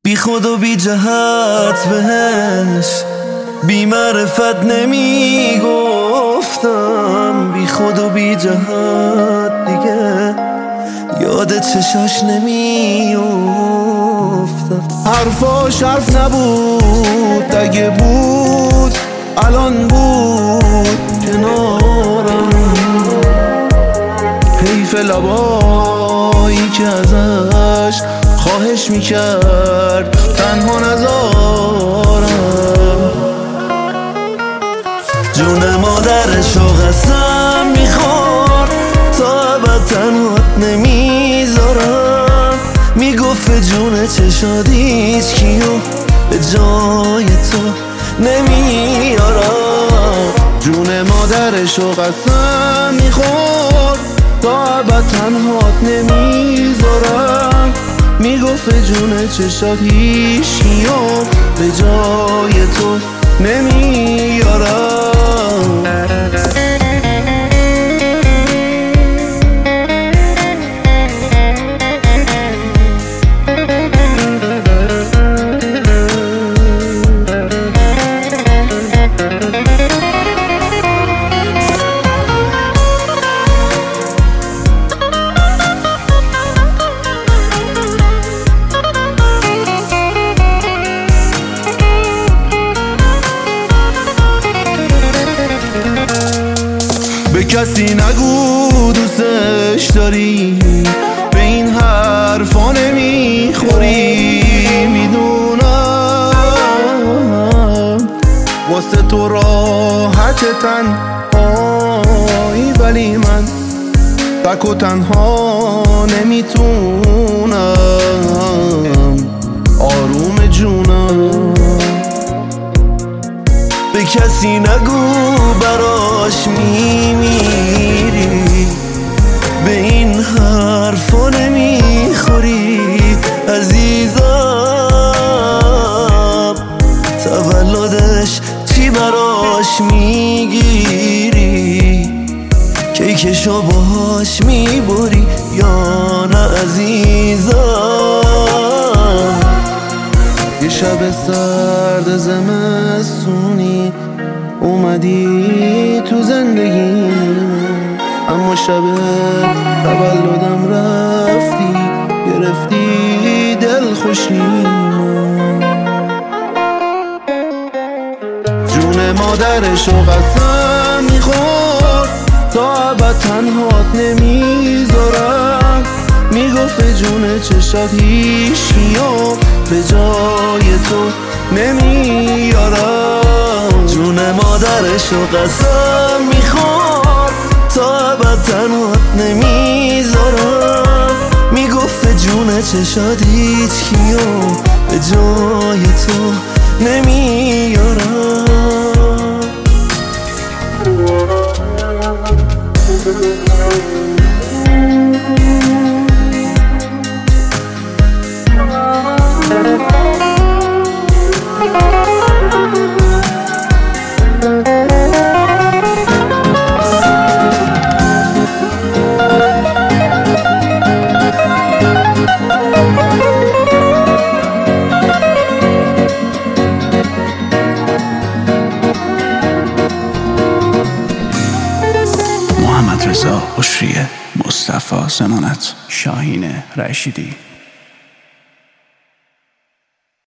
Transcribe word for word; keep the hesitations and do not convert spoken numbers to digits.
بی خود و بی جهت بهش بی معرفت نمی گفتم، بی خود و بی جهت دیگه یاد چشاش نمی افتم. حرفاش حرف نبود، اگه بود الان بود کنارم. حیف لبایی که ازش خواهش میکرد تنها نذارم. جون مادرشو قسم میخور تا ابد تنهات نمیذارم. میگفت جون چشادی هیچ کیو به جای تو نمیارم. جون مادرشو قسم میخور تا ابد تنهات نمیذارم. میگفت جون چشات هیچ کیو به جای تو نمیارم. به کسی نگو دوستش داری، به این حرفا نمیخوری. میدونم واسه تو راحت تنهایی، ولی من تک و تنها نمیتونم آروم جونم. به کسی نگو براش میمیری، به این حرفا نمیخوری. عزیزم تولدش چی براش میگیری؟ کیکشو باهاش میبری یا نه عزیزم؟ یه شب سرد زمستونی اومدی تو زندگی، اما شب تولدم رفتی گرفتی دل خوشیمو. جون مادرشو قسم میخور تا ابد تنهات نمیذارم. میگفت جون چشات هیچ کیو به جای تو نمیارم. جون مادرشو قسم میخور تا ابد تنهات نمیذارم. میگفت جون چشات هیچ کیو به جای تو نمیارم. محمد رضا بشریه، مصطفی زمانت، شاهین رشیدی.